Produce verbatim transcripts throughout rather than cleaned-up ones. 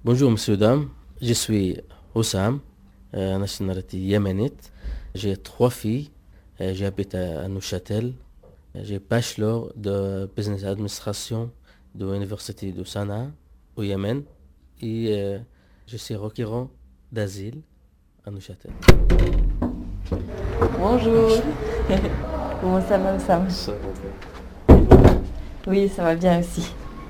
Bonjour monsieur, dame, je suis Oussam, euh, nationalité yéménite. J'ai trois filles, euh, j'habite à, à Neuchâtel. J'ai bachelor de business administration de l'université de Sanaa au Yémen et euh, je suis requérant d'asile à Neuchâtel. Bonjour. Comment ça va, Oussam? Ça va Oui, ça va bien aussi.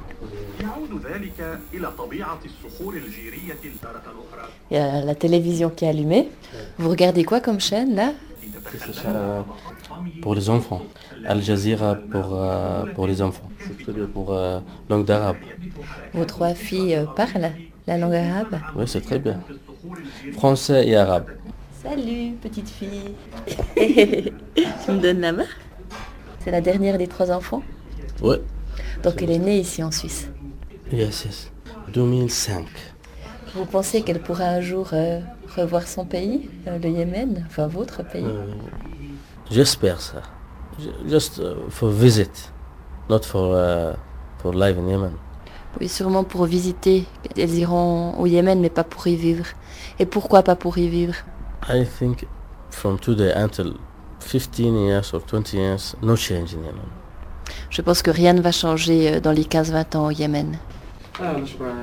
Il y a la télévision qui est allumée. Vous regardez quoi comme chaîne là? Euh, pour les enfants. Al Jazeera pour, euh, pour les enfants. C'est très bien pour euh, langue d'arabe. Vos trois filles euh, parlent la langue arabe? Oui, c'est très bien. Français et arabe. Salut, petite fille. Tu me donnes la main? C'est la dernière des trois enfants? Oui. Donc elle est née ici en Suisse. Yes, yes. deux mille cinq. Vous pensez qu'elle pourra un jour euh, revoir son pays, euh, le Yémen, enfin votre pays? Euh, J'espère ça. Just uh, for visit, not for, uh, for live in Yemen. Oui, sûrement pour visiter. Elles iront au Yémen, mais pas pour y vivre. Et pourquoi pas pour y vivre? I think from today until fifteen years or twenty years, no change in Yemen. Je pense que rien ne va changer euh, dans les quinze vingt ans au Yémen. Ah,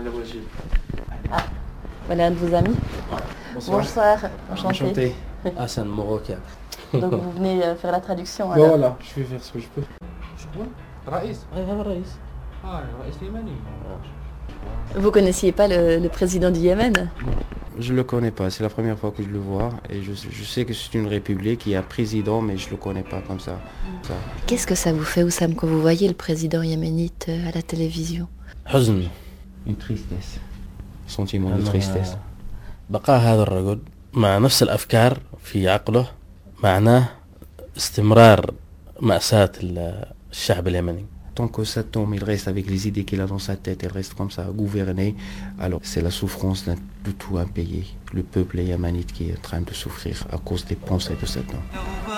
voilà un de vos amis. Bonsoir. Bonsoir, enchanté. Enchanté. Hassan Marocain. Donc vous venez euh, faire la traduction alors. Voilà, je vais faire ce que je peux. رئيس أيها الرئيس. اه الرئيس اليمني Vous connaissiez pas le, le président du Yémen? Je le connais pas, c'est la première fois que je le vois et je, je sais que c'est une république, il y a un président mais je le connais pas comme ça. ça. Qu'est-ce que ça vous fait, Oussam, quand vous voyez le président yéménite euh, à la télévision? حزن. Une tristesse. Sentiment de أنا tristesse. بقاء هذا الرجل مع نفس الأفكار في عقله معناه استمرار مأساة ال- الشعب اليمني. Tant que cet homme il reste avec les idées qu'il a dans sa tête, il reste comme ça à gouverner, alors c'est la souffrance d'un- de tout un pays, le peuple yéménite qui est en train de souffrir à cause des pensées de cet homme.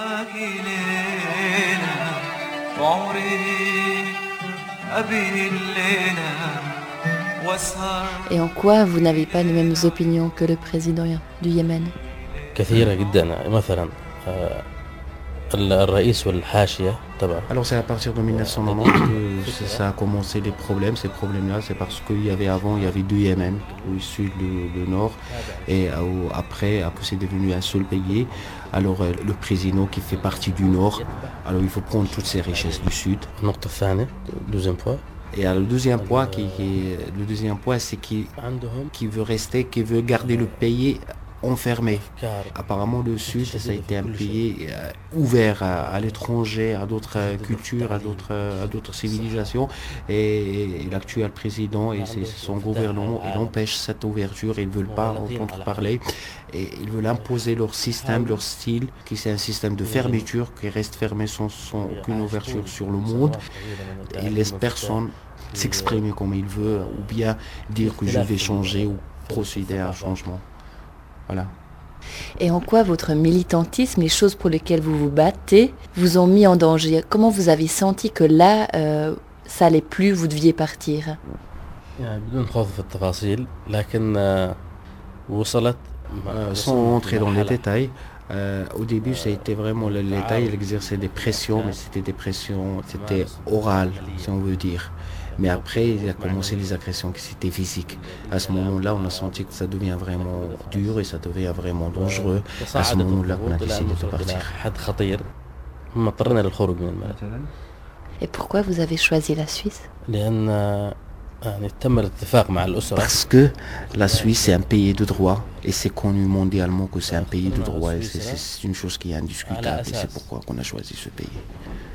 Et en quoi vous n'avez pas les mêmes opinions que le président du Yémen? كثيرة جدا مثلا آه، ال- الرئيس والحاشية تبعه. Alors c'est à partir de mille neuf cent quatre-vingt-dix que ça a commencé les problèmes. Ces problèmes-là, c'est parce qu'il y avait avant, il y avait deux Yémen, le sud, le, le nord, et euh, après, après c'est devenu un seul pays. Alors euh, le président qui fait partie du nord, alors il faut prendre toutes ces richesses du sud. النقطة الثانية deuxième point. Et alors, le deuxième point, qui, qui- le deuxième point, c'est qui, عندهم qui veut rester, qui veut garder le pays enfermé. أفكار Apparemment, le Sud, ça a été un pays euh, ouvert à, à l'étranger, à d'autres euh, cultures, à d'autres, euh, à d'autres civilisations. Et, et l'actuel président et ses- son gouvernement, ils empêchent cette ouverture, ils ne veulent pas entendre parler. Et ils veulent imposer leur système, leur style, qui c'est un système de fermeture, qui reste fermé sans, sans aucune ouverture sur le monde. Et il laisse personne s'exprimer comme il veut, ou bien dire que je vais changer ou procéder à un changement. Voilà. Et en quoi votre militantisme, les choses pour lesquelles vous vous battez, vous ont mis en danger? Comment vous avez senti que là, euh, ça allait plus, vous deviez partir? يعني بدون خوض في التفاصيل لكن آه، وصلت Euh, sans rentrer dans les détails, euh, au début, ça a été vraiment le détail, il exerçait des pressions, mais c'était des pressions, c'était oral, si on veut dire. Mais après, il a commencé les agressions qui c'était physiques. À ce moment-là, on a senti que ça devient vraiment dur et ça devient vraiment dangereux. À ce moment-là, on a décidé de partir. حد خطير ثم اضطرينا للخروج من البلد Et pourquoi vous avez choisi la Suisse? لأن آه، يعني تم الاتفاق مع الأسرة Parce que la Suisse, c'est un pays de droit et c'est connu mondialement que c'est un pays de droit et c'est- c'est c'est une chose qui est indiscutable et c'est pourquoi on a choisi ce pays.